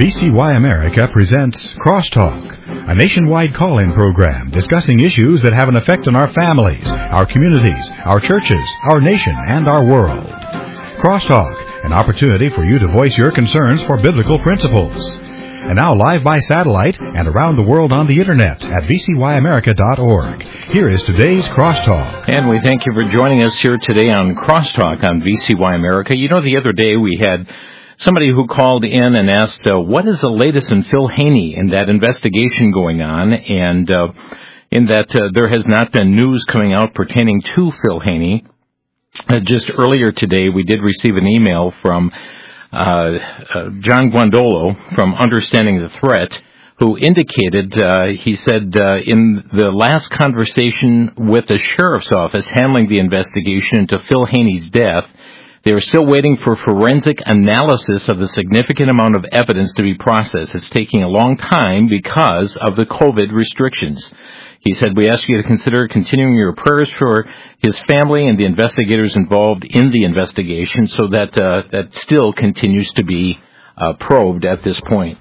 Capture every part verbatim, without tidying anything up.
V C Y America presents Crosstalk, a nationwide call-in program discussing issues that have an effect on our families, our communities, our churches, our nation, and our world. Crosstalk, an opportunity for you to voice your concerns for biblical principles. And now live by satellite and around the world on the Internet at v c y america dot org. Here is today's Crosstalk. And we thank you for joining us here today on Crosstalk on V C Y America. You know, the other day we had somebody who called in and asked, uh, what is the latest in Phil Haney and that investigation going on? And uh, in that uh, there has not been news coming out pertaining to Phil Haney. Uh, just earlier today, we did receive an email from uh, uh, John Guandolo from Understanding the Threat, who indicated, uh, he said, uh, in the last conversation with the sheriff's office handling the investigation into Phil Haney's death, they are still waiting for forensic analysis of the significant amount of evidence to be processed. It's taking a long time because of the COVID restrictions. He said, we ask you to consider continuing your prayers for his family and the investigators involved in the investigation so that uh, that still continues to be uh, probed at this point.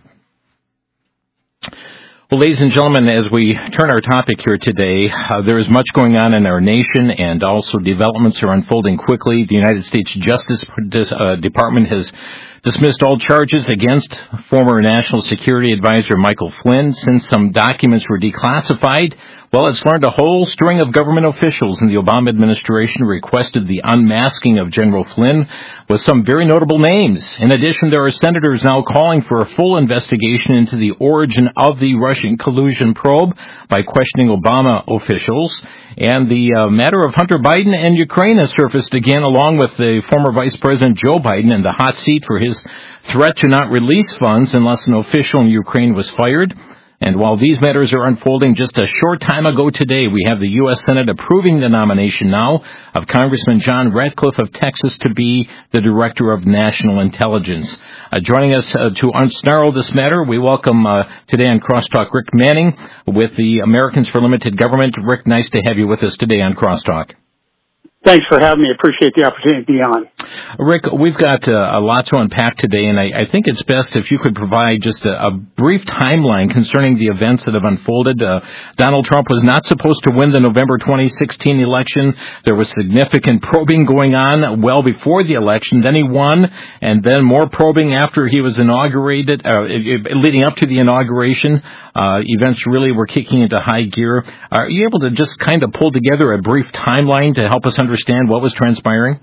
Well, ladies and gentlemen, as we turn our topic here today, uh, there is much going on in our nation, and also developments are unfolding quickly. The United States Justice uh, Department has dismissed all charges against former National Security Advisor Michael Flynn since some documents were declassified. Well, it's learned a whole string of government officials in the Obama administration requested the unmasking of General Flynn with some very notable names. In addition, there are senators now calling for a full investigation into the origin of the Russian collusion probe by questioning Obama officials. And the uh, matter of Hunter Biden and Ukraine has surfaced again, along with the former Vice President Joe Biden in the hot seat for his threat to not release funds unless an official in Ukraine was fired. And while these matters are unfolding, just a short time ago today, we have the U S Senate approving the nomination now of Congressman John Ratcliffe of Texas to be the Director of National Intelligence. Uh, joining us uh, to unsnarl this matter, we welcome uh, today on Crosstalk Rick Manning with the Americans for Limited Government. Rick, nice to have you with us today on Crosstalk. Thanks for having me. Appreciate the opportunity to be on. Rick, we've got uh, a lot to unpack today, and I, I think it's best if you could provide just a, a brief timeline concerning the events that have unfolded. Uh, Donald Trump was not supposed to win the November twenty sixteen election. There was significant probing going on well before the election. Then he won, and then more probing after he was inaugurated, uh, leading up to the inauguration. Uh, events really were kicking into high gear. Are you able to just kind of pull together a brief timeline to help us understand what was transpiring?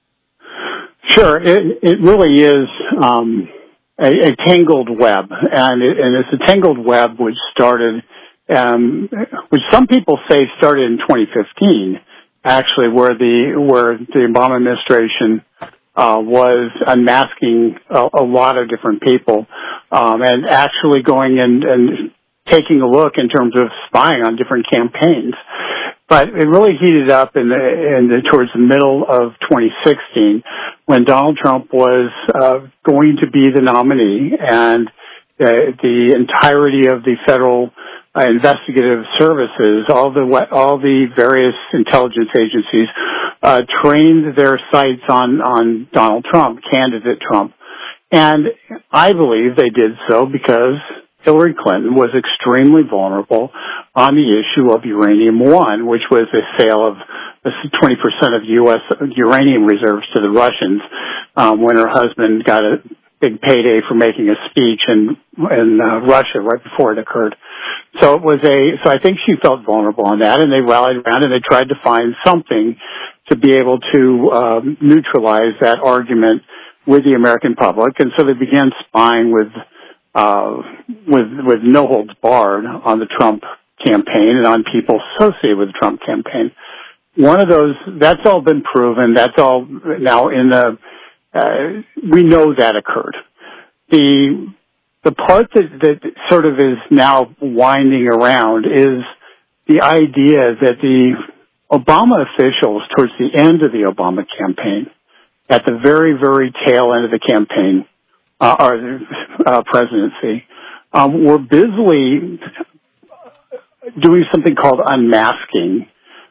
Sure. It, it really is um, a, a tangled web, and, it, and it's a tangled web which started, um, which some people say started in twenty fifteen, actually, where the where the Obama administration uh, was unmasking a, a lot of different people, um, and actually going and, and taking a look in terms of spying on different campaigns. But it really heated up in the, in the, towards the middle of twenty sixteen when Donald Trump was uh, going to be the nominee, and uh, the entirety of the federal uh, investigative services, all the all the various intelligence agencies, uh, trained their sights on on Donald Trump, candidate Trump, and I believe they did so because Hillary Clinton was extremely vulnerable on the issue of Uranium One, which was a sale of twenty percent of U S uranium reserves to the Russians um, when her husband got a big payday for making a speech in in uh, Russia right before it occurred. So it was a. So I think she felt vulnerable on that, and they rallied around and they tried to find something to be able to um, neutralize that argument with the American public, and so they began spying with. Uh, with with no holds barred on the Trump campaign and on people associated with the Trump campaign. One of those, that's all been proven. That's all now in the. Uh, we know that occurred. The the part that that sort of is now winding around is the idea that the Obama officials, towards the end of the Obama campaign, at the very very tail end of the campaign. Uh, our uh, presidency, um, we're busily doing something called unmasking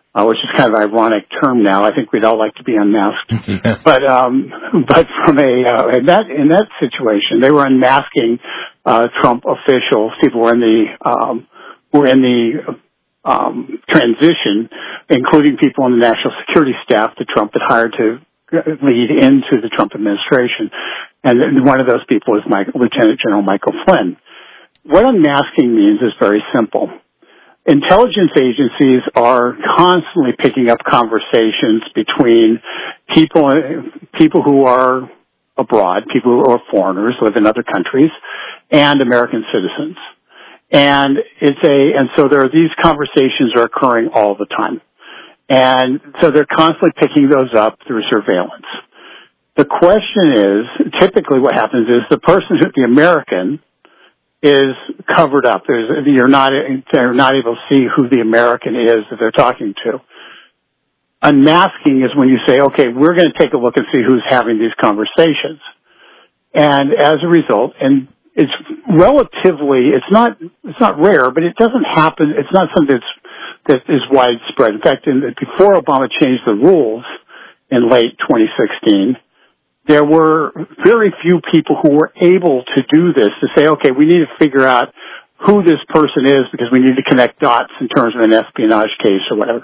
uh, which is kind of an ironic term now. I think we'd all like to be unmasked. Yeah. But um, but from a uh, in that in that situation, they were unmasking uh, Trump officials. People were in the um, were in the um, transition, including people on the national security staff that Trump had hired to lead into the Trump administration. And one of those people is Michael, Lieutenant General Michael Flynn. What unmasking means is very simple. Intelligence agencies are constantly picking up conversations between people, people who are abroad, people who are foreigners, live in other countries, and American citizens. And it's a, and so there are these conversations are occurring all the time. And so they're constantly picking those up through surveillance. The question is, typically what happens is the person, the American, is covered up. There's, you're not, they're not able to see who the American is that they're talking to. Unmasking is when you say, okay, we're going to take a look and see who's having these conversations. And as a result, and it's relatively, it's not, it's not rare, but it doesn't happen, it's not something that's, that is widespread. In fact, in, before Obama changed the rules in late twenty sixteen, there were very few people who were able to do this, to say, okay, we need to figure out who this person is because we need to connect dots in terms of an espionage case or whatever.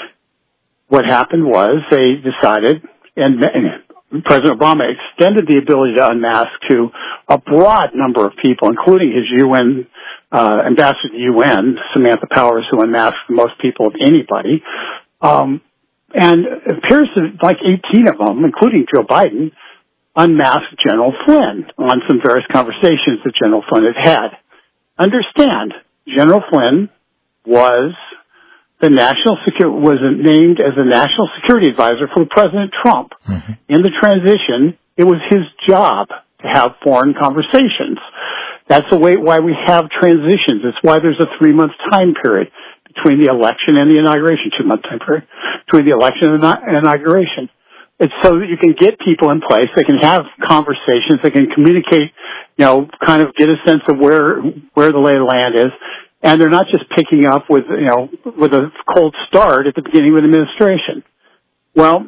What happened was they decided, and, and President Obama extended the ability to unmask to a broad number of people, including his U N uh, ambassador to the U N, Samantha Powers, who unmasked the most people of anybody. Um, and it appears that like eighteen of them, including Joe Biden, unmasked General Flynn on some various conversations that General Flynn had had. Understand, General Flynn was the national security, was named as the national security advisor for President Trump. Mm-hmm. In the transition, it was his job to have foreign conversations. That's the way, why we have transitions. It's why there's a three-month time period between the election and the inauguration, two-month time period, between the election and the inauguration. It's so that you can get people in place, they can have conversations, they can communicate, you know, kind of get a sense of where, where the lay of the land is, and they're not just picking up with, you know, with a cold start at the beginning of the administration. Well,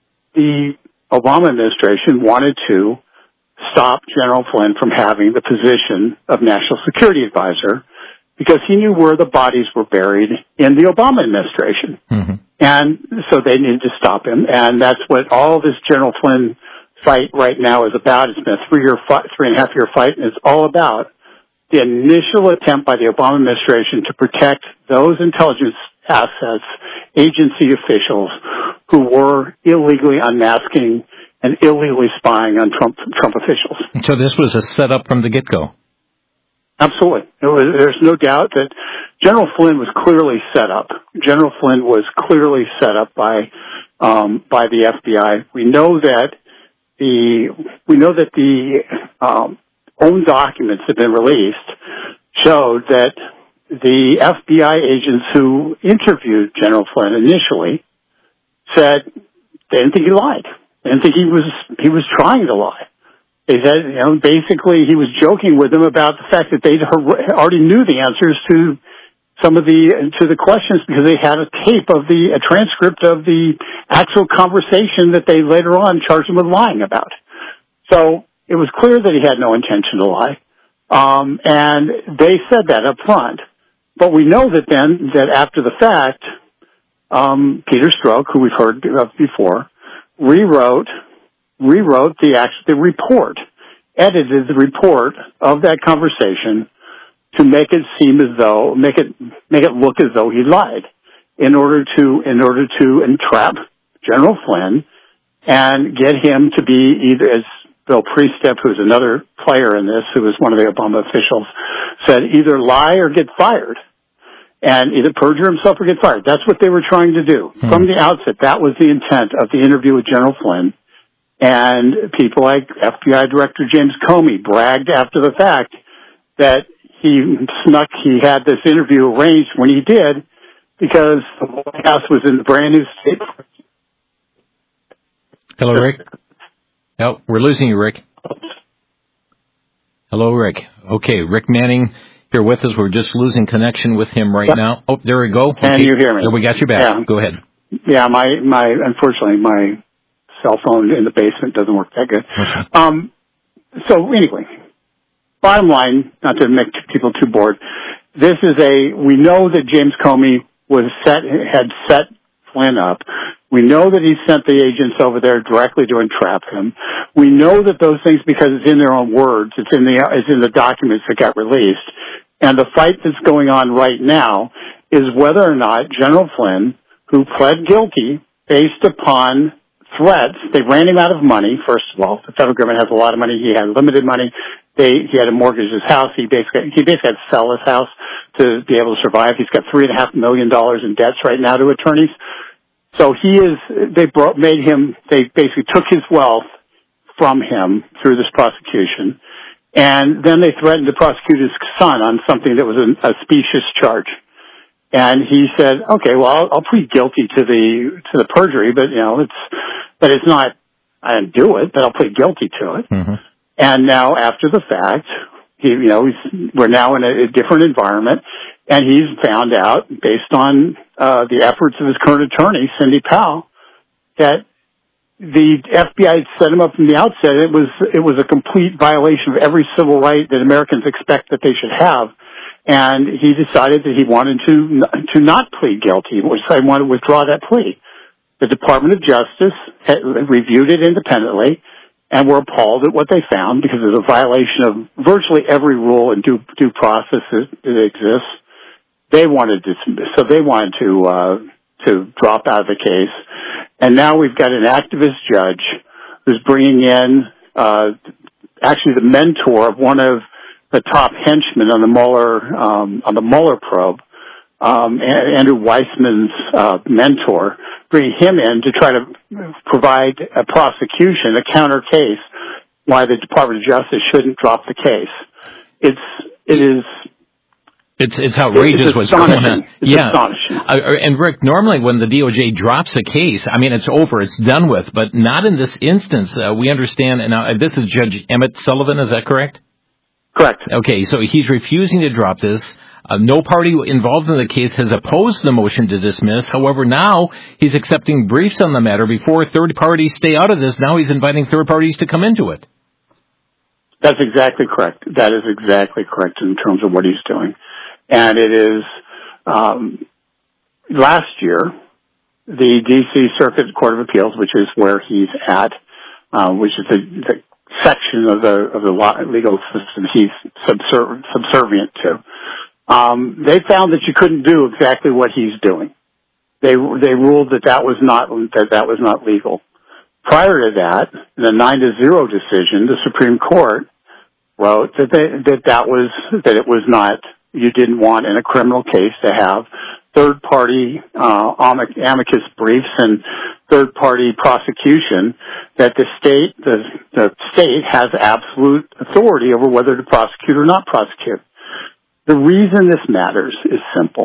the Obama administration wanted to stop General Flynn from having the position of National Security Advisor because he knew where the bodies were buried in the Obama administration. Mm-hmm. And so they needed to stop him. And that's what all this General Flynn fight right now is about. It's been a three-year fight, three and a half year fight, and it's all about the initial attempt by the Obama administration to protect those intelligence assets, agency officials who were illegally unmasking and illegally spying on Trump Trump officials. So this was a setup from the get-go. Absolutely. It was, there's no doubt that General Flynn was clearly set up. General Flynn was clearly set up by um, by the F B I. We know that the we know that the um, own documents have been released showed that the F B I agents who interviewed General Flynn initially said they didn't think he lied. They didn't think he was he was trying to lie. They said, you know, basically he was joking with them about the fact that they already knew the answers to some of the to the questions because they had a tape of the a transcript of the actual conversation that they later on charged him with lying about. So it was clear that he had no intention to lie, um, and they said that up front. But we know that then that after the fact, um, Peter Strzok, who we've heard of before, rewrote. rewrote the act- the report, edited the report of that conversation to make it seem as though, make it, make it look as though he lied in order to, in order to entrap General Flynn and get him to be either, as Bill Priestep, who's another player in this, who was one of the Obama officials, said, either lie or get fired. And either perjure himself or get fired. That's what they were trying to do. Hmm. From the outset, that was the intent of the interview with General Flynn. And people like F B I Director James Comey bragged after the fact that he snuck, he had this interview arranged when he did because the White House was in the brand new state. Hello, Rick. Oh, we're losing you, Rick. Hello, Rick. Okay, Rick Manning here with us. We're just losing connection with him right yep. now. Oh, there we go. Can okay. you hear me? Yeah, we got you back. Yeah. Go ahead. Yeah, my, my, unfortunately, my cell phone in the basement doesn't work that good. Okay. Um, so anyway, bottom line, not to make people too bored, this is a, we know that James Comey was set, had set Flynn up. We know that he sent the agents over there directly to entrap him. We know that those things, because it's in their own words, it's in the, it's in the documents that got released. And the fight that's going on right now is whether or not General Flynn, who pled guilty based upon threats, they ran him out of money, first of all. The federal government has a lot of money. He had limited money. They, he had to mortgage his house. He basically, he basically had to sell his house to be able to survive. He's got three and a half million dollars in debts right now to attorneys. So he is, they brought, made him, they basically took his wealth from him through this prosecution. And then they threatened to prosecute his son on something that was a, a specious charge. And he said, okay, well, I'll, I'll plead guilty to the, to the perjury, but you know, it's, but it's not, I didn't do it, but I'll plead guilty to it. Mm-hmm. And now after the fact, he, you know, he's, we're now in a, a different environment, and he's found out, based on uh, the efforts of his current attorney, Cindy Powell, that the F B I had set him up from the outset. It was it was a complete violation of every civil right that Americans expect that they should have, and he decided that he wanted to to not plead guilty. He wanted to withdraw that plea. The Department of Justice had reviewed it independently, and were appalled at what they found, because there's a violation of virtually every rule and due, due process that, that exists. They wanted to, so they wanted to, uh, to drop out of the case. And now we've got an activist judge who's bringing in, uh, actually the mentor of one of the top henchmen on the Mueller, um, on the Mueller probe, um, Andrew Weissman's, uh, mentor, bring him in to try to provide a prosecution, a counter case, why the Department of Justice shouldn't drop the case. It's, it is, It's it's outrageous it's what's going on. It's yeah. astonishing. Uh, and Rick, normally when the D O J drops a case, I mean, it's over, it's done with, but not in this instance. Uh, we understand, and now, uh, this is Judge Emmett Sullivan, is that correct? Correct. Okay, so he's refusing to drop this. Uh, no party involved in the case has opposed the motion to dismiss. However, now he's accepting briefs on the matter before third parties stay out of this. Now he's inviting third parties to come into it. That's exactly correct. That is exactly correct in terms of what he's doing. And it is, um, last year, the D C Circuit Court of Appeals, which is where he's at, uh, which is the, the section of the, of the legal system he's subserv- subservient to, um, they found that you couldn't do exactly what he's doing. They, they ruled that that was not, that that was not legal. Prior to that, in a nine to zero decision, the Supreme Court wrote that they, that that was, that it was not, you didn't want in a criminal case to have third-party uh, amicus briefs and third-party prosecution, that the state, the, the state has absolute authority over whether to prosecute or not prosecute. The reason this matters is simple.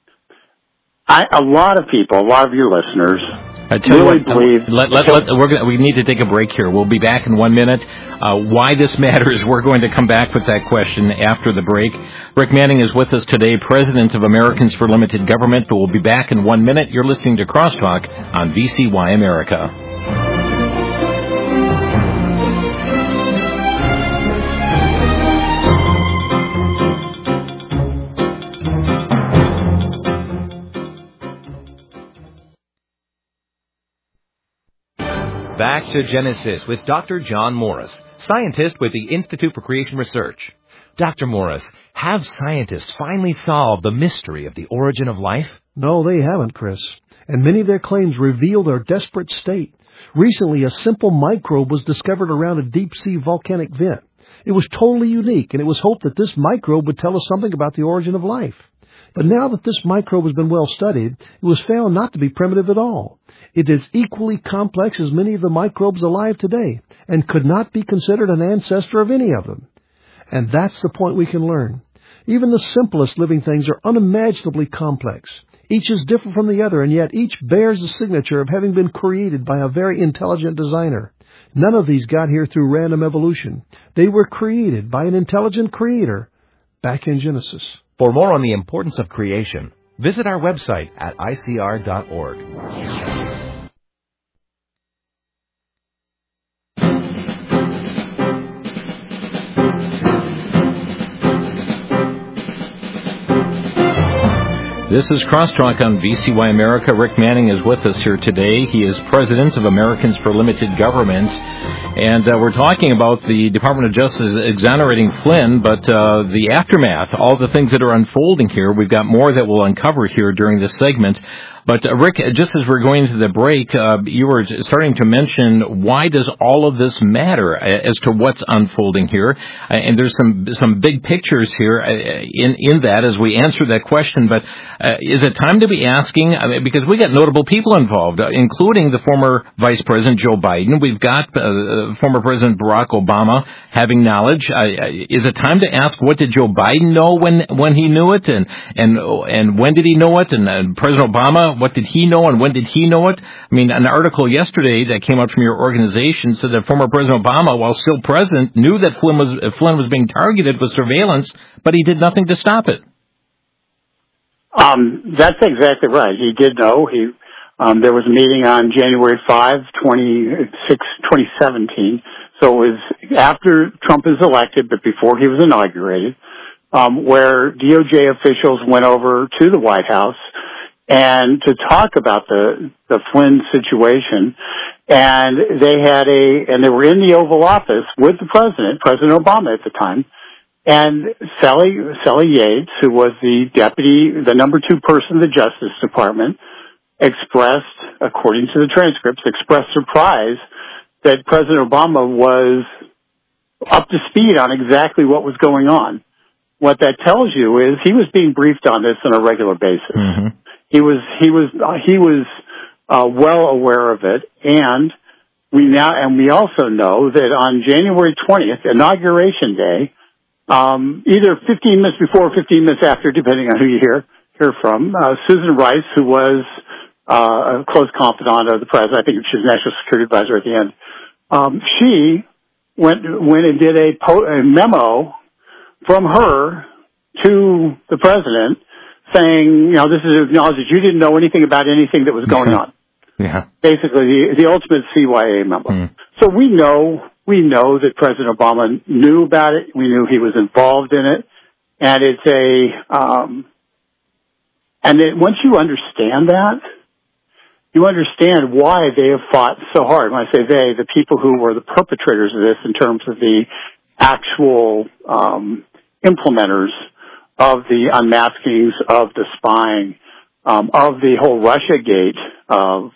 I, a lot of people, a lot of your listeners, I tell really you what, believe. Let, let, let, we're gonna, we need to take a break here. We'll be back in one minute. Uh, why this matters, we're going to come back with that question after the break. Rick Manning is with us today, President of Americans for Limited Government, but we'll be back in one minute. You're listening to Crosstalk on V C Y America. Back to Genesis with Doctor John Morris, scientist with the Institute for Creation Research. Doctor Morris, have scientists finally solved the mystery of the origin of life? No, they haven't, Chris. And many of their claims reveal their desperate state. Recently, a simple microbe was discovered around a deep-sea volcanic vent. It was totally unique, and it was hoped that this microbe would tell us something about the origin of life. But now that this microbe has been well studied, it was found not to be primitive at all. It is equally complex as many of the microbes alive today, and could not be considered an ancestor of any of them. And that's the point we can learn. Even the simplest living things are unimaginably complex. Each is different from the other, and yet each bears the signature of having been created by a very intelligent designer. None of these got here through random evolution. They were created by an intelligent creator, Back in Genesis. For more on the importance of creation, visit our website at I C R dot org. This is Crosstalk on V C Y America. Rick Manning is with us here today. He is president of Americans for Limited Government. And uh, we're talking about the Department of Justice exonerating Flynn, but uh, the aftermath, all the things that are unfolding here, we've got more that we'll uncover here during this segment. But, uh, Rick, just as we're going to the break, uh, you were starting to mention why does all of this matter as to what's unfolding here? Uh, and there's some some big pictures here uh, in, in that as we answer that question. But uh, is it time to be asking, I mean, because we got notable people involved, uh, including the former Vice President Joe Biden. We've got uh, former President Barack Obama having knowledge. Uh, is it time to ask what did Joe Biden know when when he knew it? And, and, and when did he know it? And uh, President Obama, what did he know and when did he know it? I mean, an article yesterday that came out from your organization said that former President Obama, while still president, knew that Flynn was uh, Flynn was being targeted with surveillance, but he did nothing to stop it. Um, that's exactly right. He did know. He um, there was a meeting on January fifth, twenty seventeen. So it was after Trump is elected, but before he was inaugurated, um, where D O J officials went over to the White House and to talk about the the Flynn situation, and they had a and they were in the Oval Office with the president, President Obama at the time, and Sally Sally Yates, who was the deputy, the number two person in the Justice Department, expressed, according to the transcripts, expressed surprise that President Obama was up to speed on exactly what was going on. What that tells you is he was being briefed on this on a regular basis. Mm-hmm. He was, he was, uh, he was, uh, well aware of it. And we now, and we also know that on January twentieth, Inauguration Day, um, either fifteen minutes before or fifteen minutes after, depending on who you hear, hear from, uh, Susan Rice, who was, uh, a close confidant of the president, I think she was National Security Advisor at the end, um, she went, went and did a, po- a memo from her to the president saying, you know, this is acknowledged that you didn't know anything about anything that was going on. Yeah. Basically, the, the ultimate C Y A member. Mm. So we know, we know that President Obama knew about it. We knew he was involved in it. And it's a, um, and it, once you understand that, you understand why they have fought so hard. When I say they, the people who were the perpetrators of this in terms of the actual, um, implementers of the unmaskings, of the spying, um, of the whole Russiagate uh,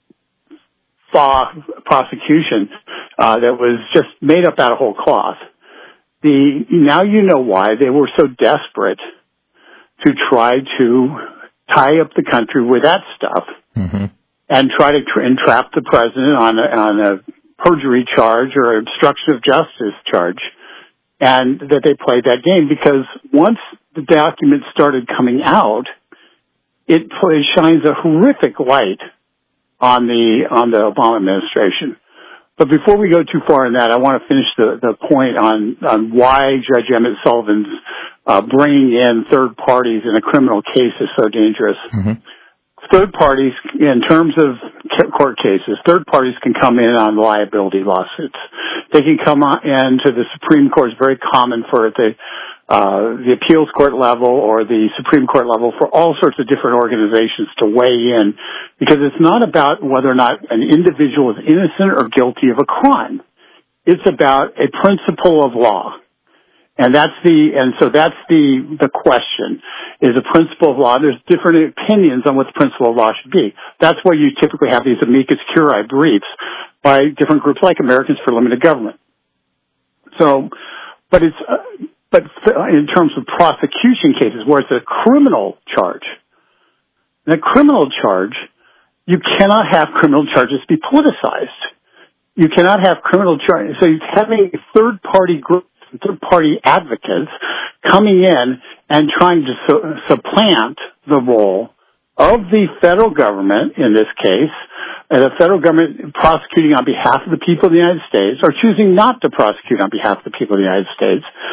prosecution uh, that was just made up out of whole cloth. The now you know why they were so desperate to try to tie up the country with that stuff, mm-hmm. and try to tra- entrap the president on a, on a perjury charge or obstruction of justice charge. And that they played that game because once the documents started coming out, it play, shines a horrific light on the on the Obama administration. But before we go too far in that, I want to finish the, the point on, on why Judge Emmett Sullivan's uh, bringing in third parties in a criminal case is so dangerous. Mm-hmm. Third parties, in terms of court cases, third parties can come in on liability lawsuits. They can come in to the Supreme Court. It's very common for the uh, the appeals court level or the Supreme Court level for all sorts of different organizations to weigh in, because it's not about whether or not an individual is innocent or guilty of a crime. It's about a principle of law. And that's the, and so that's the, the question, is a principle of law. There's different opinions on what the principle of law should be. That's why you typically have these amicus curiae briefs by different groups like Americans for Limited Government. So, but it's, uh, but in terms of prosecution cases where it's a criminal charge, in a criminal charge, you cannot have criminal charges be politicized. You cannot have criminal charges. So having a third party group, third-party advocates coming in and trying to su- supplant the role of the federal government, in this case, and the federal government prosecuting on behalf of the people of the United States, or choosing not to prosecute on behalf of the people of the United States,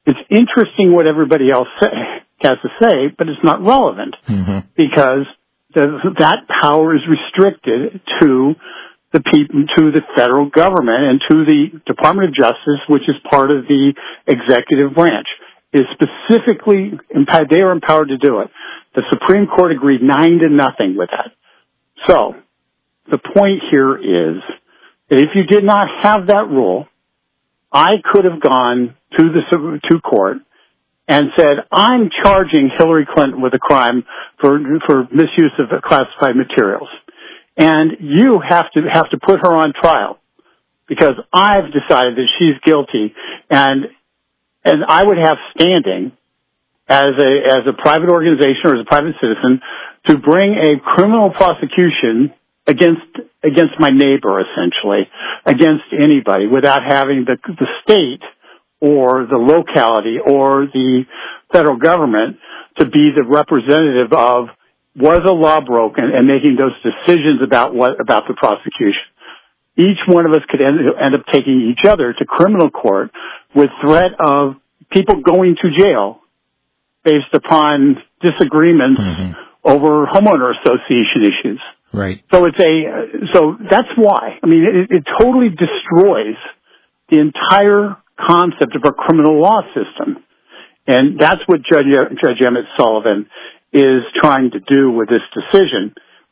it's interesting what everybody else say, has to say, but it's not relevant mm-hmm. because the, that power is restricted to the people, to the federal government and to the Department of Justice, which is part of the executive branch. Is specifically empowered, they are empowered to do it. The Supreme Court agreed nine to nothing with that. So, the point here is that if you did not have that rule, I could have gone to the to court and said, I'm charging Hillary Clinton with a crime for for misuse of classified materials. And you have to have to put her on trial because I've decided that she's guilty, and and I would have standing as a as a private organization or as a private citizen to bring a criminal prosecution against against my neighbor, essentially, against anybody, without having the the state or the locality or the federal government to be the representative of was a law broken and making those decisions about what about the prosecution. Each one of us could end, end up taking each other to criminal court with threat of people going to jail based upon disagreements mm-hmm. over homeowner association issues. Right. So it's a so that's why. I mean, it, it totally destroys the entire concept of our criminal law system, and that's what Judge Judge Emmett Sullivan is trying to do with this decision.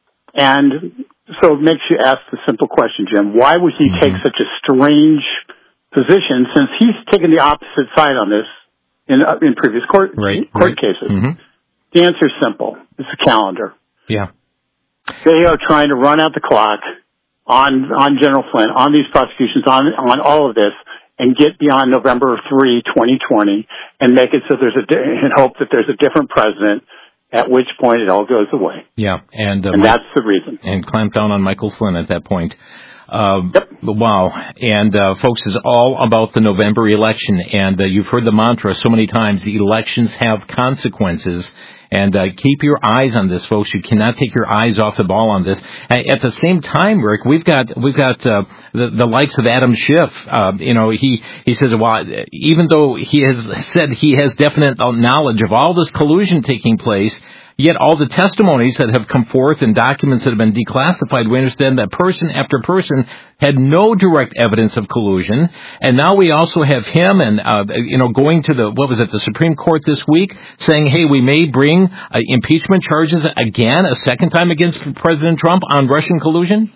And so it makes you ask the simple question, Jim, why would he mm-hmm. take such a strange position since he's taken the opposite side on this in uh, in previous court right, court right. cases? Mm-hmm. The answer is simple. It's a calendar. Yeah. They are trying to run out the clock on on General Flynn, on these prosecutions, on on all of this, and get beyond November third, twenty twenty, and make it so there's a and hope that there's a different president. At which point it all goes away. Yeah, and, uh, and that's the reason. And clamp down on Michael Flynn at that point. Uh, yep. Wow. And, uh, folks, it's all about the November election. And uh, you've heard the mantra so many times, the elections have consequences. And uh, keep your eyes on this, folks. You cannot take your eyes off the ball on this. At the same time, Rick, we've got we've got uh, the, the likes of Adam Schiff. Uh, you know, he he says, well, even though he has said he has definite knowledge of all this collusion taking place, yet all the testimonies that have come forth and documents that have been declassified, we understand that person after person had no direct evidence of collusion. And now we also have him and, uh, you know, going to the, what was it, the Supreme Court this week, saying, hey, we may bring uh, impeachment charges again, a second time against President Trump on Russian collusion?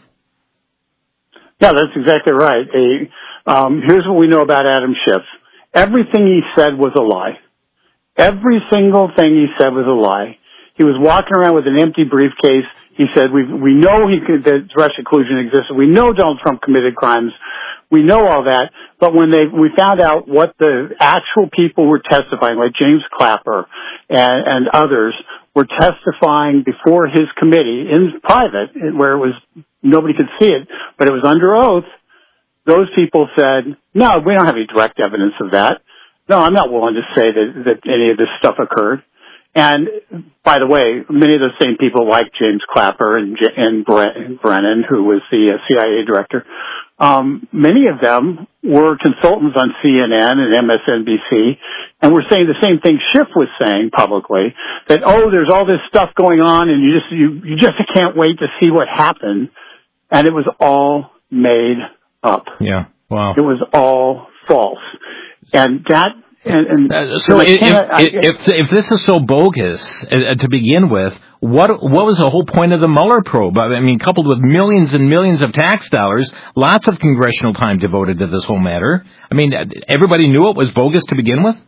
Yeah, that's exactly right. A, um, here's what we know about Adam Schiff. Everything he said was a lie. Every single thing he said was a lie. He was walking around with an empty briefcase. He said, we we know he could, that Russian collusion existed. We know Donald Trump committed crimes. We know all that. But when they we found out what the actual people were testifying, like James Clapper and, and others, were testifying before his committee in private, where it was nobody could see it, but it was under oath, those people said, no, we don't have any direct evidence of that. No, I'm not willing to say that, that any of this stuff occurred. And, by the way, many of those same people like James Clapper and, and Brennan, who was the C I A director, um, many of them were consultants on C N N and M S N B C, and were saying the same thing Schiff was saying publicly, that, oh, there's all this stuff going on, and you just you, you just can't wait to see what happened. And it was all made up. Yeah, wow. It was all false. And that... And, and uh, so, if, if, if if this is so bogus uh, to begin with, what what was the whole point of the Mueller probe? I mean, coupled with millions and millions of tax dollars, lots of congressional time devoted to this whole matter. I mean, everybody knew it was bogus to begin with.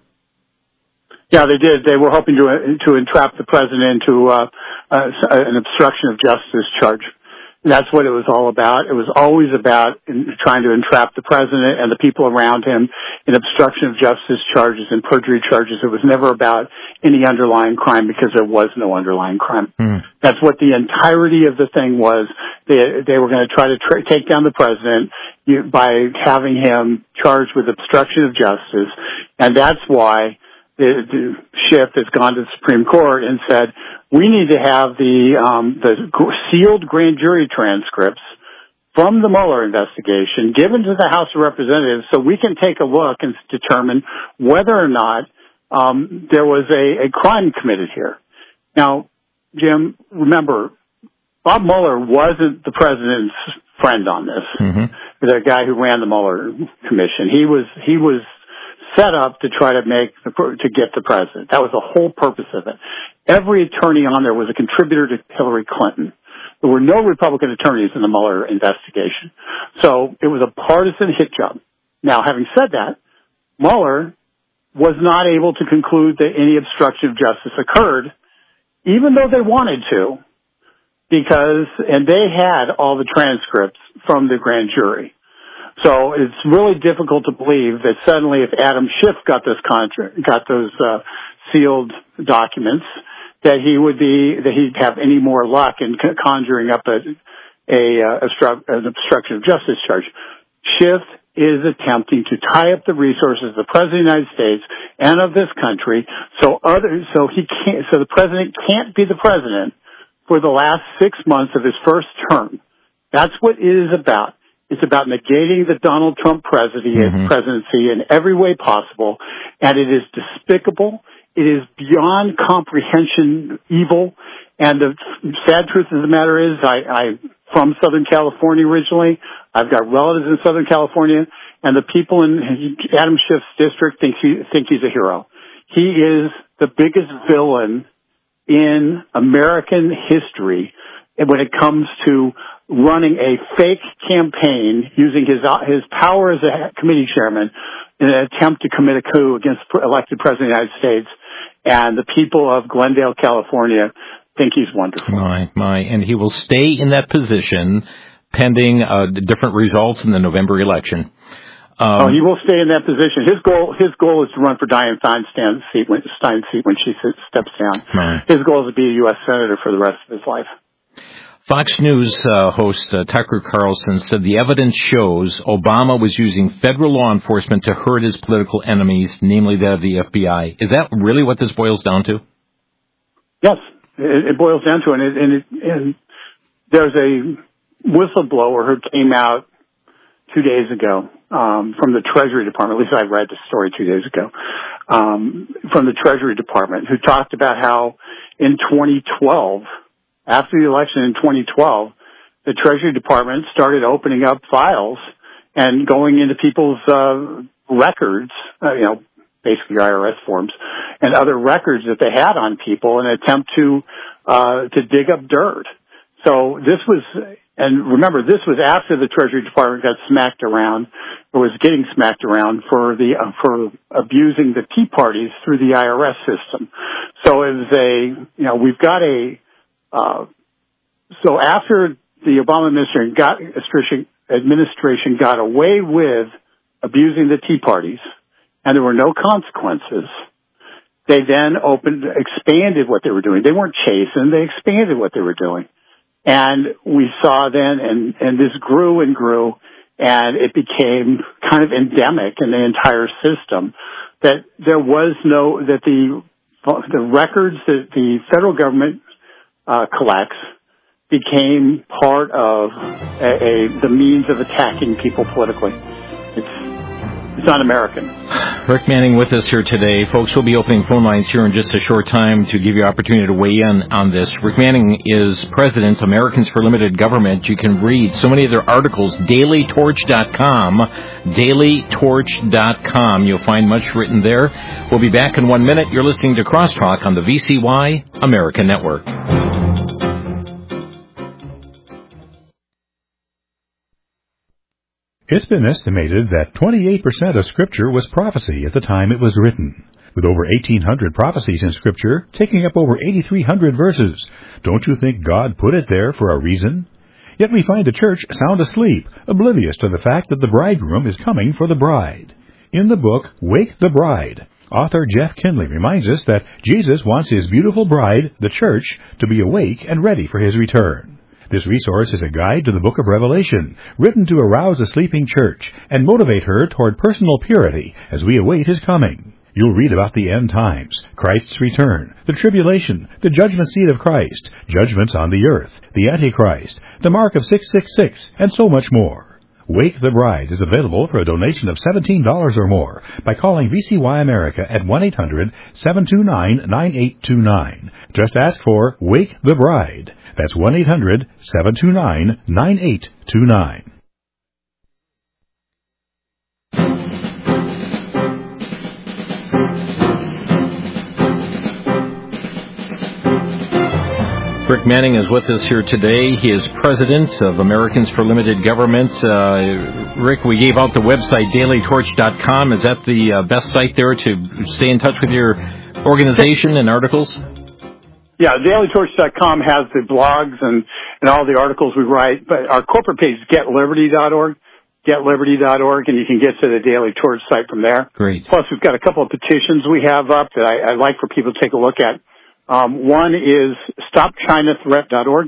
Yeah, they did. They were hoping to to entrap the president into uh, uh, an obstruction of justice charge. That's what it was all about. It was always about in, trying to entrap the president and the people around him in obstruction of justice charges and perjury charges. It was never about any underlying crime because there was no underlying crime. Mm. That's what the entirety of the thing was. They, they were going to try to tra- take down the president you, by having him charged with obstruction of justice. And that's why the, the Schiff has gone to the Supreme Court and said, we need to have the um, the sealed grand jury transcripts from the Mueller investigation given to the House of Representatives so we can take a look and determine whether or not um, there was a, a crime committed here. Now, Jim, remember, Bob Mueller wasn't the president's friend on this. Mm-hmm. The guy who ran the Mueller commission. He was he was set up to try to make the, to get the president. That was the whole purpose of it. Every attorney on there was a contributor to Hillary Clinton. There were no Republican attorneys in the Mueller investigation. So it was a partisan hit job. Now, having said that, Mueller was not able to conclude that any obstruction of justice occurred, even though they wanted to, because, and they had all the transcripts from the grand jury. So it's really difficult to believe that suddenly if Adam Schiff got this contract, got those uh, sealed documents, that he would be, that he'd have any more luck in conjuring up a, a, uh, obstru- an obstruction of justice charge. Schiff is attempting to tie up the resources of the President of the United States and of this country, so others, so he can't, so the President can't be the President for the last six months of his first term. That's what it is about. It's about negating the Donald Trump presidency, mm-hmm. presidency in every way possible, and it is despicable. It is beyond comprehension evil, and the sad truth of the matter is I, I'm from Southern California originally. I've got relatives in Southern California, and the people in Adam Schiff's district think, he, think he's a hero. He is the biggest villain in American history when it comes to running a fake campaign using his his power as a committee chairman in an attempt to commit a coup against elected President of the United States. And the people of Glendale, California, think he's wonderful. My, my. And he will stay in that position pending uh, different results in the November election. Um, oh, he will stay in that position. His goal, his goal is to run for Dianne Feinstein's seat when, Stein's seat when she steps down. Right. His goal is to be a U S senator for the rest of his life. Fox News uh, host uh, Tucker Carlson said the evidence shows Obama was using federal law enforcement to hurt his political enemies, namely that of the F B I. Is that really what this boils down to? Yes, it, it boils down to it. And, it, and, it, and there's a whistleblower who came out two days ago um, from the Treasury Department. At least I read the story two days ago um, from the Treasury Department, who talked about how in twenty twelve. After the election in twenty twelve, the Treasury Department started opening up files and going into people's uh, records, uh, you know, basically I R S forms, and other records that they had on people in an attempt to uh, to dig up dirt. So this was, and remember, this was after the Treasury Department got smacked around, or was getting smacked around for the uh, for abusing the Tea Parties through the I R S system. So it was a, you know, we've got a Uh, so after the Obama administration got, administration got away with abusing the Tea Parties, and there were no consequences, they then opened, expanded what they were doing. They weren't chasing, they expanded what they were doing. And we saw then, and, and this grew and grew, and it became kind of endemic in the entire system, that there was no, that the, the records that the federal government Uh, collects became part of a, a the means of attacking people politically. It's it's un-American. Rick Manning with us here today. Folks, we'll be opening phone lines here in just a short time to give you opportunity to weigh in on this. Rick Manning is president, Americans for Limited Government. You can read so many of their articles, daily torch dot com, daily torch dot com. You'll find much written there. We'll be back in one minute. You're listening to Crosstalk on the V C Y American Network. It's been estimated that twenty-eight percent of Scripture was prophecy at the time it was written, with over eighteen hundred prophecies in Scripture taking up over eighty-three hundred verses. Don't you think God put it there for a reason? Yet we find the church sound asleep, oblivious to the fact that the bridegroom is coming for the bride. In the book, Wake the Bride, author Jeff Kinley reminds us that Jesus wants his beautiful bride, the church, to be awake and ready for his return. This resource is a guide to the book of Revelation, written to arouse a sleeping church and motivate her toward personal purity as we await his coming. You'll read about the end times, Christ's return, the tribulation, the judgment seat of Christ, judgments on the earth, the Antichrist, the mark of six six six, and so much more. Wake the Bride is available for a donation of seventeen dollars or more by calling V C Y America at one eight hundred seven two nine nine eight two nine. Just ask for Wake the Bride. That's one eight hundred seven two nine nine eight two nine. Rick Manning is with us here today. He is president of Americans for Limited Government. Uh, Rick, we gave out the website daily torch dot com. Is that the uh, best site there to stay in touch with your organization and articles? Yeah, daily torch dot com has the blogs and, and all the articles we write, but our corporate page is get liberty dot org, get liberty dot org, and you can get to the Daily Torch site from there. Great. Plus, we've got a couple of petitions we have up that I, I'd like for people to take a look at. Um, one is stop china threat dot org.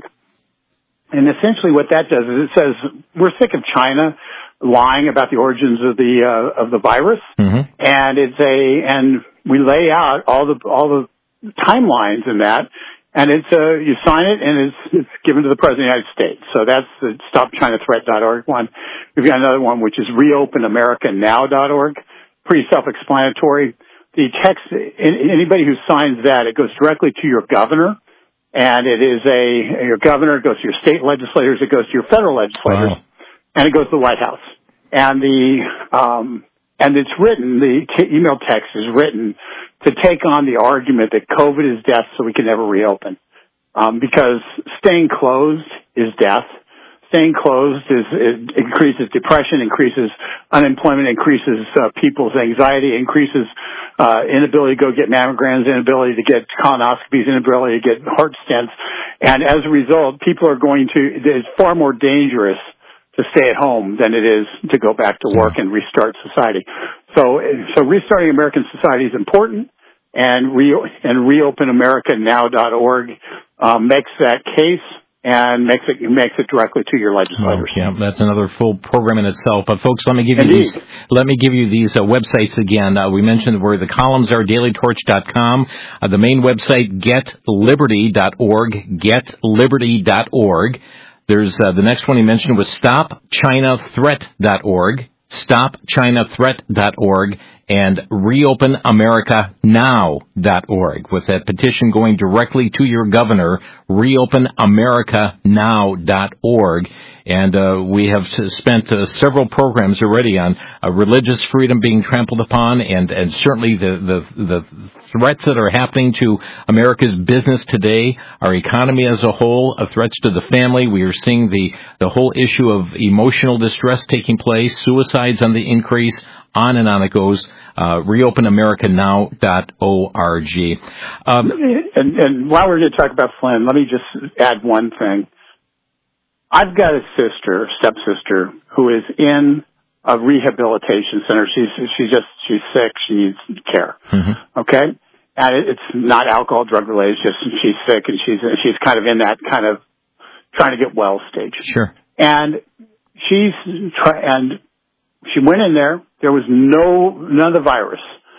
And essentially what that does is it says we're sick of China lying about the origins of the, uh, of the virus. Mm-hmm. And it's a, and we lay out all the, all the timelines in that. And it's, uh, you sign it and it's, it's given to the President of the United States. So that's the stop china threat dot org one. We've got another one which is reopen america now dot org. Pretty self-explanatory. The text, anybody who signs that, it goes directly to your governor, and it is a, your governor, it goes to your state legislators, it goes to your federal legislators, wow. And it goes to the White House. And the, um, and it's written, the t- email text is written to take on the argument that COVID is death so we can never reopen. Um, because staying closed is death. Staying closed is, it increases depression, increases unemployment, increases uh, people's anxiety, increases uh, inability to go get mammograms, inability to get colonoscopies, inability to get heart stents. And as a result, people are going to, it's far more dangerous to stay at home than it is to go back to work and restart society. So, so restarting American society is important, and, re- and reopen america now dot org um, makes that case. And makes it makes it directly to your legislators. Oh, yeah, that's another full program in itself. But folks, let me give you Indeed. these. Let me give you these uh, websites again. Uh, we mentioned where the columns are: daily torch dot com. Uh, the main website: get liberty dot org. get liberty dot org. There's uh, the next one he mentioned was stop china threat dot org. stop china threat dot org. And reopen america now dot org, with that petition going directly to your governor, reopen america now dot org. And uh, we have spent uh, several programs already on uh, religious freedom being trampled upon, and, and certainly the, the, the threats that are happening to America's business today, our economy as a whole, uh, threats to the family. We are seeing the, the whole issue of emotional distress taking place, suicides on the increase, on and on it goes. Uh, reopen america now dot org. Um, and, and while we're going to talk about Flynn, let me just add one thing. I've got a sister, stepsister, who is in a rehabilitation center. She's she just she's sick. She needs care. Mm-hmm. Okay, and it, it's not alcohol, drug related. It's just she's sick, and she's she's kind of in that kind of trying to get well stage. Sure. And she's try and. She went in there. There was no, none of the virus.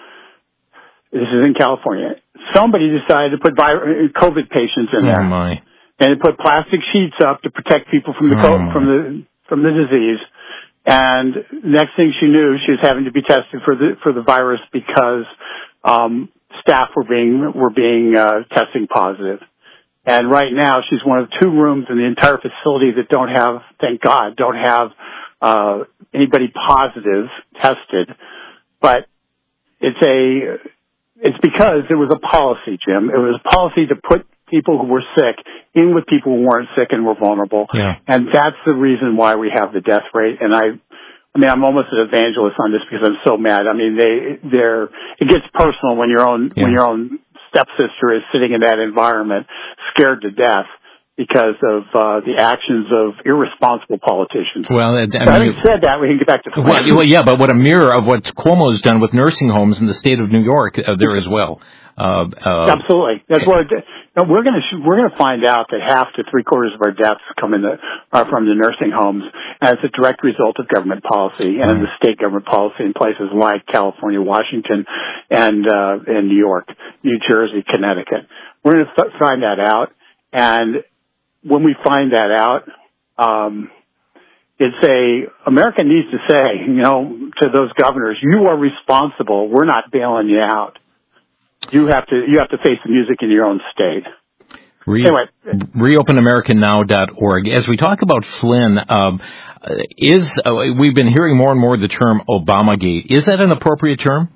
This is in California. Somebody decided to put vi- COVID patients in there. Oh my. And it put plastic sheets up to protect people from the, oh from the, from the disease. And next thing she knew, she was having to be tested for the, for the virus because, um, staff were being, were being, uh, testing positive. And right now she's one of two rooms in the entire facility that don't have, thank God, don't have, uh, anybody positive tested, but it's a, it's because there was a policy, Jim. It was a policy to put people who were sick in with people who weren't sick and were vulnerable. Yeah. And that's the reason why we have the death rate. And I, I mean, I'm almost an evangelist on this because I'm so mad. I mean, they, they're, it gets personal when your own, yeah. when your own stepsister is sitting in that environment, scared to death because of uh, the actions of irresponsible politicians. Well, I mean, having said that, we can get back to well, well, yeah, but what a mirror of what Cuomo's done with nursing homes in the state of New York uh, there as well. Uh, uh, Absolutely, that's what. It, Now we're going to we're going to find out that half to three quarters of our deaths come in the are from the nursing homes as a direct result of government policy and the state government policy in places like California, Washington, and uh, and New York, New Jersey, Connecticut. We're going to f- find that out, and when we find that out, um, it's a America needs to say, you know, to those governors, you are responsible. We're not bailing you out. You have to you have to face the music in your own state. Re- anyway, reopen america now dot org. As we talk about Flynn, um, is uh, we've been hearing more and more the term Obamagate. Is that an appropriate term?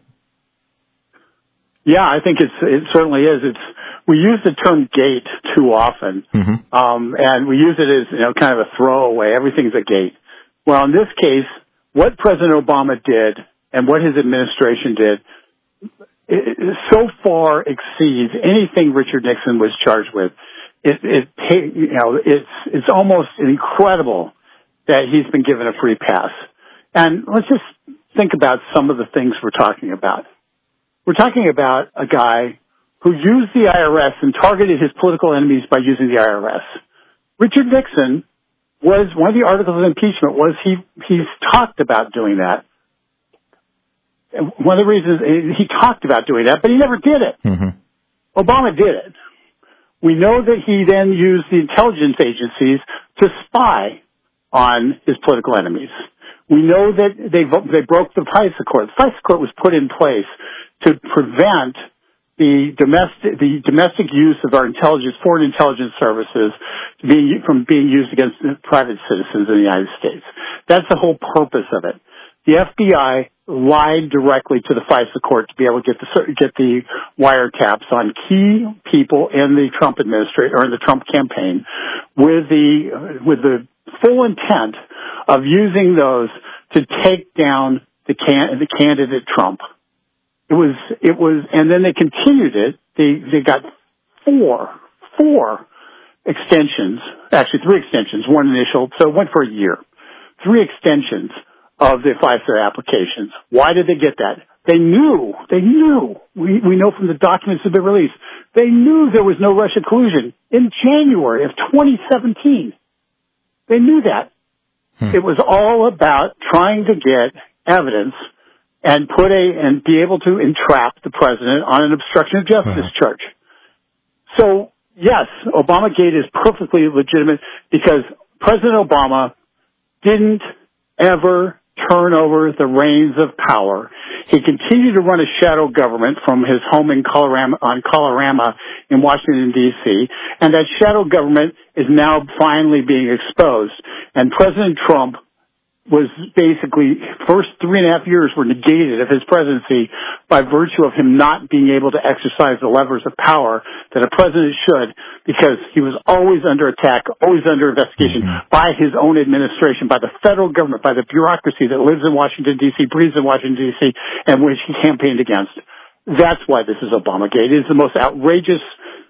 Yeah, I think it's it certainly is. It's we use the term gate too often, mm-hmm. um, and we use it as you know kind of a throwaway. Everything's a gate. Well, in this case, what President Obama did and what his administration did it, it so far exceeds anything Richard Nixon was charged with. It, it you know it's it's almost incredible that he's been given a free pass. And let's just think about some of the things we're talking about. We're talking about a guy who used the I R S and targeted his political enemies by using the I R S. Richard Nixon was, one of the articles of impeachment was he, he's talked about doing that. And one of the reasons he talked about doing that, but he never did it. Mm-hmm. Obama did it. We know that he then used the intelligence agencies to spy on his political enemies. We know that they they broke the FISA court. The FISA court was put in place to prevent the domestic the domestic use of our intelligence, foreign intelligence services, being, from being used against private citizens in the United States. That's the whole purpose of it. The F B I lied directly to the FISA court to be able to get the get the wiretaps on key people in the Trump administration or in the Trump campaign, with the with the full intent of using those to take down the can the candidate Trump. It was, it was, and then they continued it. They, they got four, four extensions, actually three extensions, one initial, so it went for a year. Three extensions of the FISA applications. Why did they get that? They knew, they knew, we, we know from the documents that have been released, they knew there was no Russia collusion in January of twenty seventeen. They knew that. Hmm. It was all about trying to get evidence and put a, and be able to entrap the president on an obstruction of justice uh-huh. charge. So, yes, Obamagate is perfectly legitimate because President Obama didn't ever turn over the reins of power. He continued to run a shadow government from his home in Colorama, on Colorama in Washington, D C, and that shadow government is now finally being exposed. And President Trump was basically, first three and a half years were negated of his presidency by virtue of him not being able to exercise the levers of power that a president should, because he was always under attack, always under investigation mm-hmm. by his own administration, by the federal government, by the bureaucracy that lives in Washington, D C, breathes in Washington, D C, and which he campaigned against. That's why this is Obamagate. It is the most outrageous,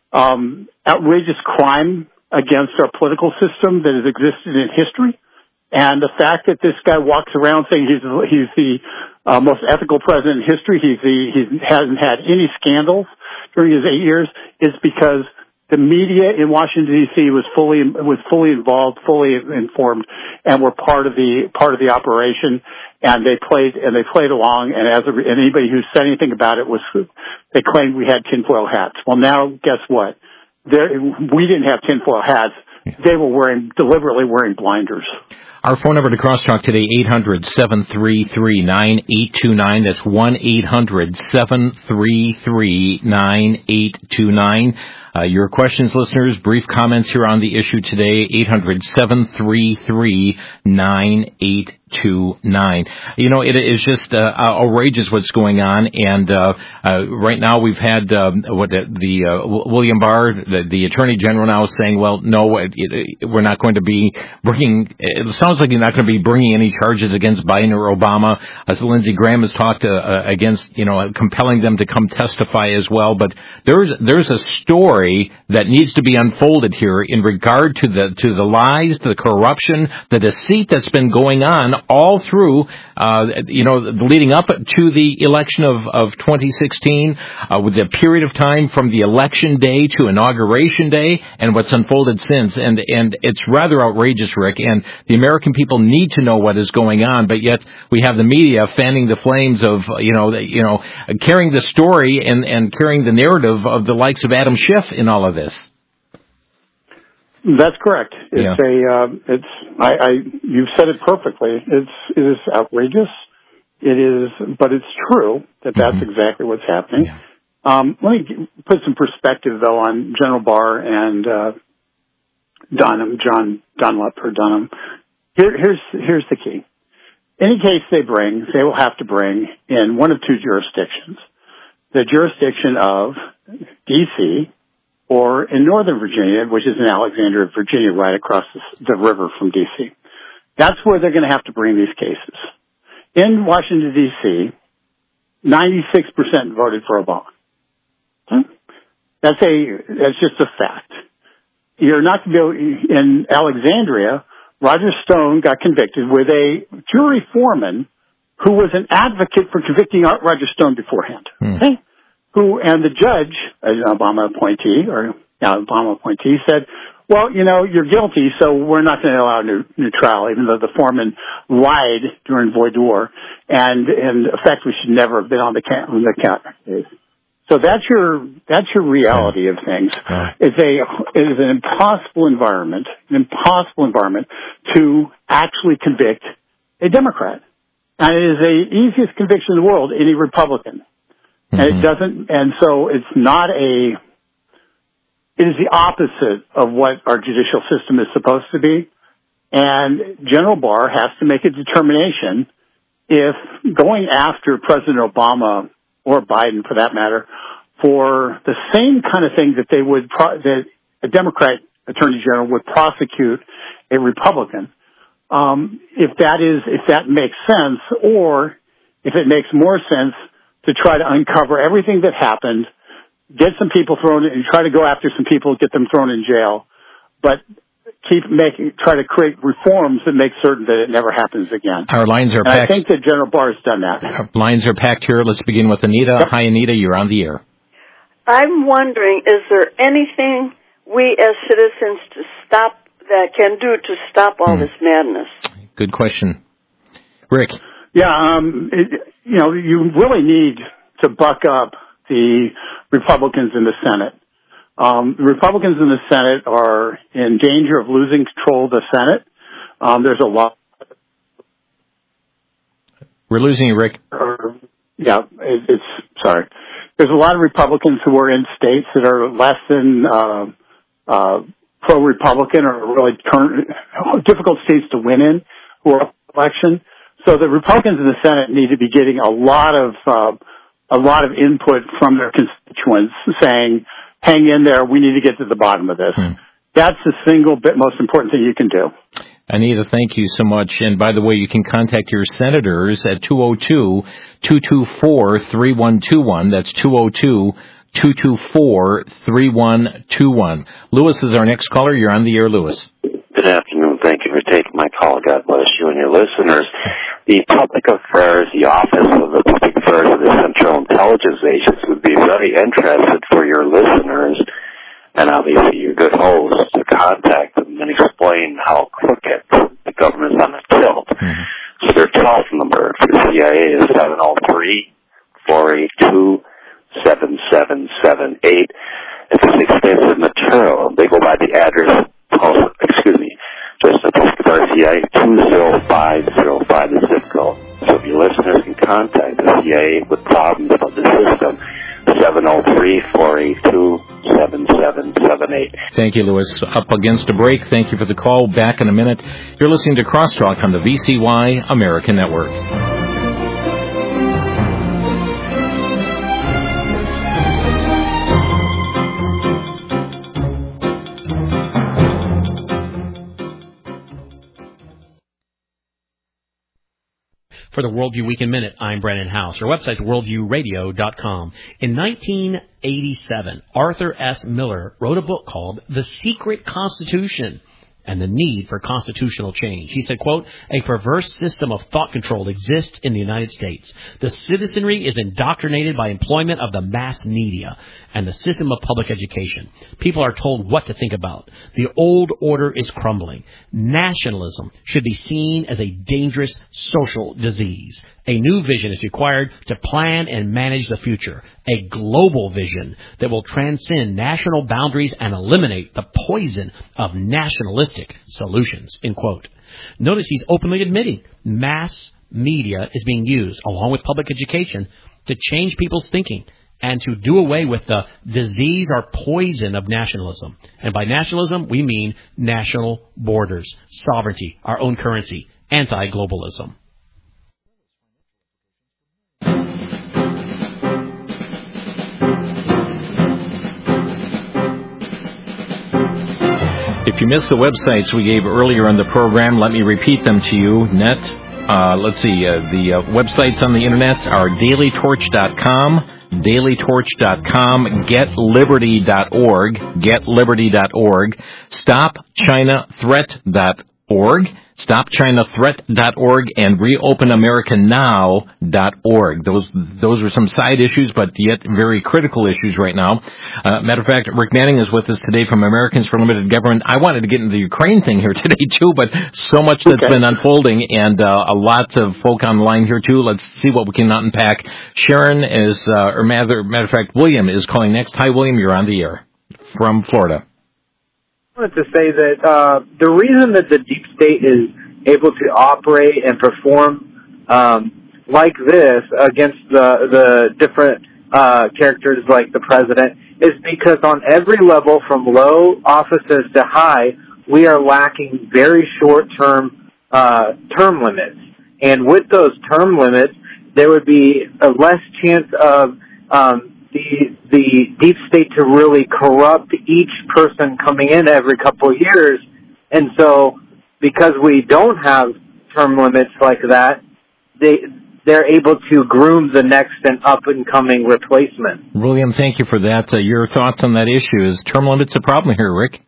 um, outrageous crime against our political system that has existed in history. And the fact that this guy walks around saying he's he's the uh, most ethical president in history, he's the he hasn't had any scandals during his eight years, is because the media in Washington D C was fully was fully involved, fully informed, and were part of the part of the operation. And they played and they played along. And as a, and anybody who said anything about it was they claimed we had tinfoil hats. Well, now guess what? There we didn't have tinfoil hats. They were wearing deliberately wearing blinders. Our phone number to Crosstalk today, eight hundred, seven three three, nine eight two nine. That's one eight hundred, seven three three, nine eight two nine. Uh, your questions, listeners, brief comments here on the issue today, eight hundred, seven three three, nine eight two nine. You know, it is just uh, outrageous what's going on, and uh, uh, right now we've had um, what the, the uh, William Barr, the, the Attorney General, now saying, well, no, it, it, we're not going to be bringing, it sounds like you're not going to be bringing any charges against Biden or Obama, as Lindsey Graham has talked uh, uh, against, you know, compelling them to come testify as well, but there's there's a story that needs to be unfolded here in regard to the to the lies, the corruption, the deceit that's been going on all through, uh, you know, leading up to the election of, of twenty sixteen, uh, with the period of time from the election day to inauguration day and what's unfolded since. And, and it's rather outrageous, Rick, and the American people need to know what is going on, but yet we have the media fanning the flames of, you know, the, you know, carrying the story and, and carrying the narrative of the likes of Adam Schiff in all of this. That's correct. It's yeah. a, uh, it's, I, I, you've said it perfectly. It's, it is outrageous. It is, but it's true that that's mm-hmm. exactly what's happening. Yeah. Um, let me put some perspective though on General Barr and, uh, Dunham, John Dunlap or Dunham. Here, here's, here's the key. Any case they bring, they will have to bring in one of two jurisdictions. The jurisdiction of D C or in Northern Virginia, which is in Alexandria, Virginia, right across the, the river from D C. That's where they're going to have to bring these cases. In Washington, D C, ninety-six percent voted for Obama. Hmm? That's a, that's just a fact. You're not going to be in Alexandria. Roger Stone got convicted with a jury foreman who was an advocate for convicting Roger Stone beforehand. Hmm. Okay? Who, and the judge, an Obama appointee, or yeah, Obama appointee, said, well, you know, you're guilty, so we're not going to allow a new, new trial, even though the foreman lied during voir dire, and in effect, we should never have been on the count. On the count. So that's your that's your reality of things. Yeah. It's a it is an impossible environment, an impossible environment to actually convict a Democrat, and it is the easiest conviction in the world, any Republican. Mm-hmm. And it doesn't, and so it's not a, it is the opposite of what our judicial system is supposed to be. And General Barr has to make a determination if going after President Obama or Biden, for that matter, for the same kind of thing that they would, pro- that a Democrat Attorney General would prosecute a Republican, um, if that is, if that makes sense, or if it makes more sense to try to uncover everything that happened, get some people thrown in, and try to go after some people, get them thrown in jail, but keep making, try to create reforms that make certain that it never happens again. Our lines are and packed. I think that General Barr has done that. Our lines are packed here. Let's begin with Anita. Yep. Hi, Anita. You're on the air. I'm wondering, is there anything we as citizens to stop that can do to stop all hmm. this madness? Good question. Rick. Yeah, um, it, you know, you really need to buck up the Republicans in the Senate. Um, the Republicans in the Senate are in danger of losing control of the Senate. Um, there's a lot. We're losing you, Rick. Or, yeah, it, it's, sorry. There's a lot of Republicans who are in states that are less than, uh, uh, pro-Republican or really turn, difficult states to win in who are election. So the Republicans in the Senate need to be getting a lot of, uh, a lot of input from their constituents saying, hang in there, we need to get to the bottom of this. Hmm. That's the single bit most important thing you can do. Anita, thank you so much. And by the way, you can contact your senators at two oh two, two two four, three one two one. That's two oh two, two two four, three one two one. Lewis is our next caller. You're on the air, Lewis. Good afternoon. Thank you for taking my call. God bless you and your listeners. The Public Affairs, the Office of the Public Affairs of the Central Intelligence Agency would be very interested for your listeners and obviously your good hosts to contact them and explain how crooked the government's on the tilt. Mm-hmm. So their telephone number for the C I A is seven oh three, four eight two, seven seven seven eight. It's extensive material. They go by the address, also, excuse me, just the Public Affairs C I A two oh five oh five, the zip code. So if your listeners can contact the C I A with problems about the system, seven oh three, four eight two, seven seven seven eight. Thank you, Lewis. Up against a break. Thank you for the call. Back in a minute. You're listening to Crosstalk on the V C Y American Network. For the Worldview Weekend Minute, I'm Brennan House. Our website is worldview radio dot com. In nineteen eighty-seven, Arthur S. Miller wrote a book called The Secret Constitution. and the need for constitutional change. He said, quote, a perverse system of thought control exists in the United States. The citizenry is indoctrinated by employment of the mass media and the system of public education. People are told what to think about. The old order is crumbling. Nationalism should be seen as a dangerous social disease. A new vision is required to plan and manage the future. A global vision that will transcend national boundaries and eliminate the poison of nationalistic solutions, end quote. Notice he's openly admitting mass media is being used, along with public education, to change people's thinking and to do away with the disease or poison of nationalism. And by nationalism, we mean national borders, sovereignty, our own currency, anti-globalism. If you missed the websites we gave earlier in the program, let me repeat them to you. Net, uh, let's see, uh, the uh, websites on the internet are daily torch dot com, daily torch dot com, get liberty dot org, get liberty dot org, stop china threat dot org, stop china threat dot org, and reopen america now dot org. Those those are some side issues, but yet very critical issues right now. Uh, matter of fact, Rick Manning is with us today from Americans for Limited Government. I wanted to get into the Ukraine thing here today, too, but so much that's okay. been unfolding, and uh, a lot of folk on the line here, too. Let's see what we can unpack. Sharon is, uh, or matter, matter of fact, William is calling next. Hi, William, you're on the air from Florida. I wanted to say that uh, the reason that the deep state is able to operate and perform um, like this against the the different uh, characters like the president is because on every level, from low offices to high, we are lacking very short-term uh, term limits. And with those term limits, there would be a less chance of um, the the deep state to really corrupt each person coming in every couple of years. And so, because we don't have term limits like that, they they're able to groom the next and up and coming replacement. William, thank you for that. Uh, your thoughts on that issue? Is term limits a problem here, Rick?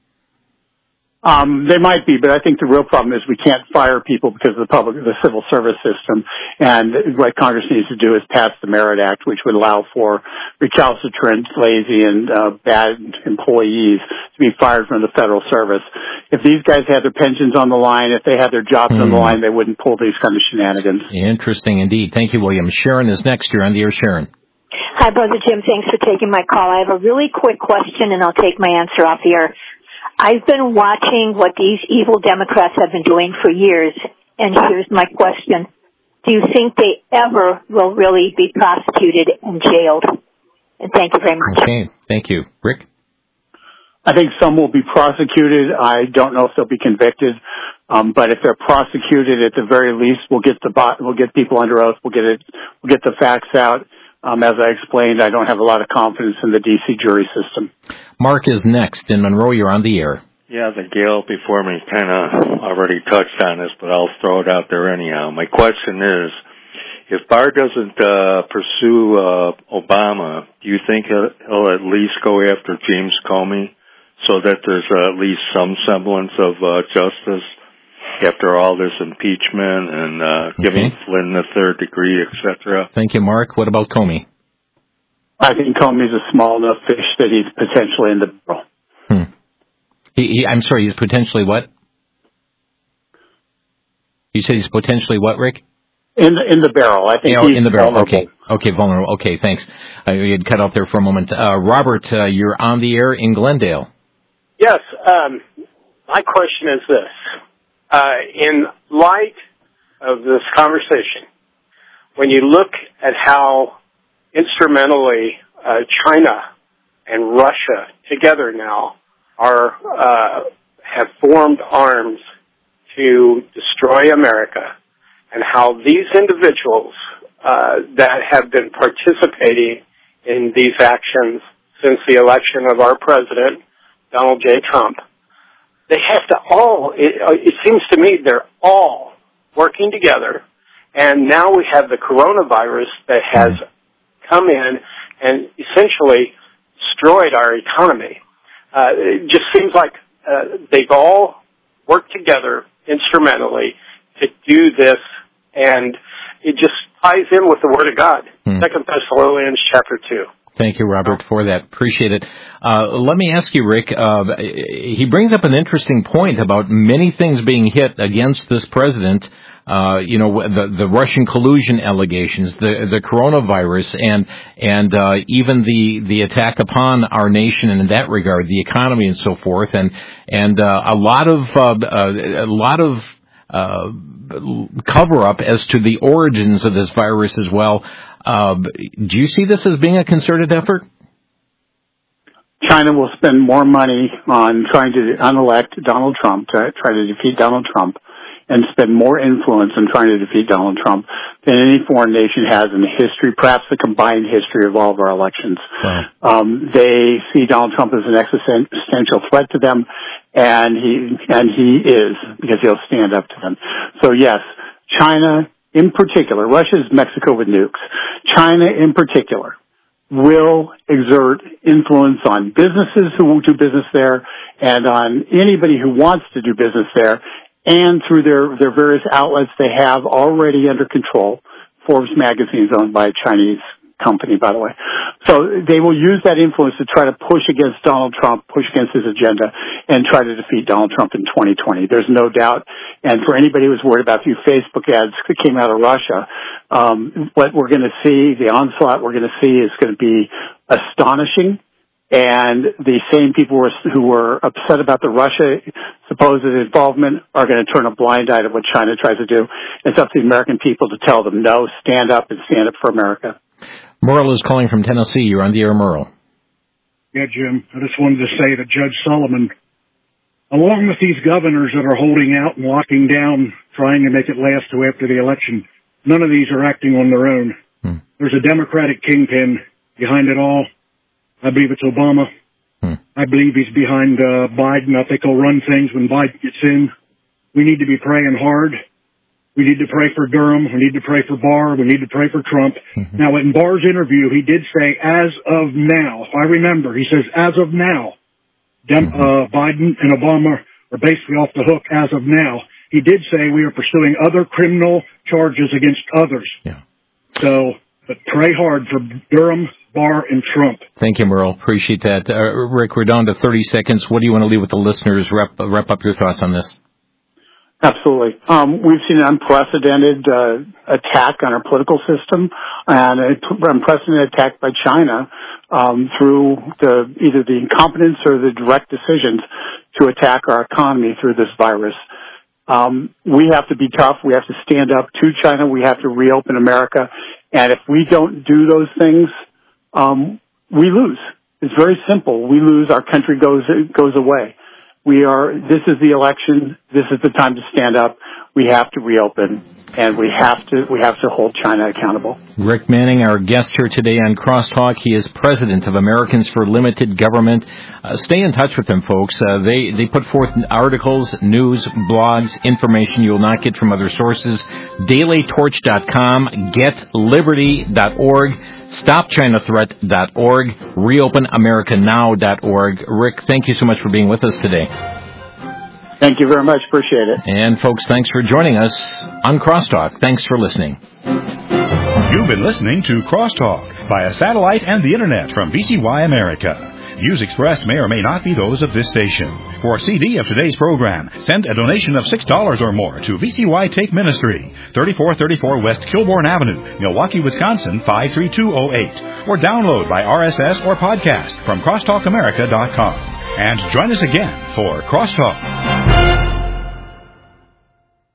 Um, they might be, but I think the real problem is we can't fire people because of the public, the civil service system. And what Congress needs to do is pass the Merit Act, which would allow for recalcitrant, lazy, and uh, bad employees to be fired from the federal service. If these guys had their pensions on the line, if they had their jobs mm. on the line, they wouldn't pull these kind of shenanigans. Interesting indeed. Thank you, William. Sharon is next. You're on the air, Sharon. Hi, Brother Jim. Thanks for taking my call. I have a really quick question, and I'll take my answer off the air. I've been watching what these evil Democrats have been doing for years, and here's my question. Do you think they ever will really be prosecuted and jailed? And thank you very much. Okay, thank you. Rick? I think some will be prosecuted. I don't know if they'll be convicted, um, but if they're prosecuted, at the very least, we'll get the we'll get people under oath. We'll get it. We'll get the facts out. Um, as I explained, I don't have a lot of confidence in the D C jury system. Mark is next in Monroe. You're on the air. Yeah, the gal before me kind of already touched on this, but I'll throw it out there anyhow. My question is, if Barr doesn't uh, pursue uh, Obama, do you think he'll, he'll at least go after James Comey so that there's uh, at least some semblance of uh, justice after all this impeachment and uh, okay. giving Flynn the third degree, et cetera? Thank you, Mark. What about Comey? I think Comey's a small enough fish that he's potentially in the barrel. Hmm. He, he, I'm sorry, he's potentially what? You said he's potentially what, Rick? In the, in the barrel. I think oh, he's in the barrel. vulnerable. Okay. Okay, vulnerable. Okay, thanks. I uh, had cut out there for a moment. Uh, Robert, uh, you're on the air in Glendale. Yes. Um, my question is this. Uh, in light of this conversation, when you look at how instrumentally uh, China and Russia together now are uh, have formed arms to destroy America, and how these individuals uh, that have been participating in these actions since the election of our president, Donald J. Trump, they have to all, it, it seems to me they're all working together, and now we have the coronavirus that has come in and essentially destroyed our economy. Uh, it just seems like uh, they've all work together instrumentally to do this, and it just ties in with the Word of God. Hmm. Second Thessalonians chapter two. Thank you, Robert, for that. Appreciate it. Uh, let me ask you, Rick, uh, he brings up an interesting point about many things being hit against this president. Uh, you know, the, the Russian collusion allegations, the, the coronavirus, and, and, uh, even the, the attack upon our nation, and in that regard, the economy and so forth, and, and, uh, a lot of, uh, a lot of, uh, cover up as to the origins of this virus as well. Uh, do you see this as being a concerted effort? China will spend more money on trying to unelect Donald Trump, to try to defeat Donald Trump, and spend more influence in trying to defeat Donald Trump than any foreign nation has in the history, perhaps the combined history of all of our elections. Wow. Um, they see Donald Trump as an existential threat to them, and he and he is, because he'll stand up to them. So yes, China in particular, Russia's Mexico with nukes. China in particular will exert influence on businesses who do business there and on anybody who wants to do business there, and through their, their various outlets they have already under control. Forbes magazine is owned by a Chinese company, by the way. So they will use that influence to try to push against Donald Trump, push against his agenda, and try to defeat Donald Trump in twenty twenty. There's no doubt. And for anybody who's worried about the Facebook ads that came out of Russia, um, what we're going to see, the onslaught we're going to see is going to be astonishing. And the same people who were, who were upset about the Russia supposed involvement are going to turn a blind eye to what China tries to do. It's up to the American people to tell them, no, stand up and stand up for America. Merle is calling from Tennessee. You're on the air, Merle. Yeah, Jim, I just wanted to say to Judge Sullivan, along with these governors that are holding out and locking down, trying to make it last to after the election, none of these are acting on their own. Hmm. There's a Democratic kingpin behind it all. I believe it's Obama. Hmm. I believe he's behind uh, Biden. I think he'll run things when Biden gets in. We need to be praying hard. We need to pray for Durham. We need to pray for Barr. We need to pray for Trump. Mm-hmm. Now, in Barr's interview, he did say, as of now, if I remember, he says, as of now, Dem- mm-hmm. uh, Biden and Obama are basically off the hook as of now. He did say we are pursuing other criminal charges against others. Yeah. So, but pray hard for Durham, Barr, and Trump. Thank you, Merle. Appreciate that. Uh, Rick, we're down to thirty seconds. What do you want to leave with the listeners? Wrap, wrap up your thoughts on this. Absolutely. Um, we've seen an unprecedented uh, attack on our political system, and an unprecedented attack by China um, through the, either the incompetence or the direct decisions to attack our economy through this virus. Um, we have to be tough. We have to stand up to China. We have to reopen America. And if we don't do those things, um, we lose. It's very simple. We lose. Our country goes goes away. We are, this is the election. This is the time to stand up. We have to reopen, and we have to, we have to hold China accountable. Rick Manning, our guest here today on Crosstalk. He is president of Americans for Limited Government. Uh, stay in touch with them, folks. Uh, they, they put forth articles, news, blogs, information you will not get from other sources. daily torch dot com, get liberty dot org. stop china threat dot org, reopen america now dot org. Rick, thank you so much for being with us today. Thank you very much. Appreciate it. And folks, thanks for joining us on Crosstalk. Thanks for listening. You've been listening to Crosstalk via satellite and the internet from V C Y America. Views expressed may or may not be those of this station. For a C D of today's program, send a donation of six dollars or more to V C Y Take Ministry, thirty-four thirty-four West Kilbourne Avenue, Milwaukee, Wisconsin, five three two oh eight. Or download by R S S or podcast from crosstalk america dot com. And join us again for Crosstalk.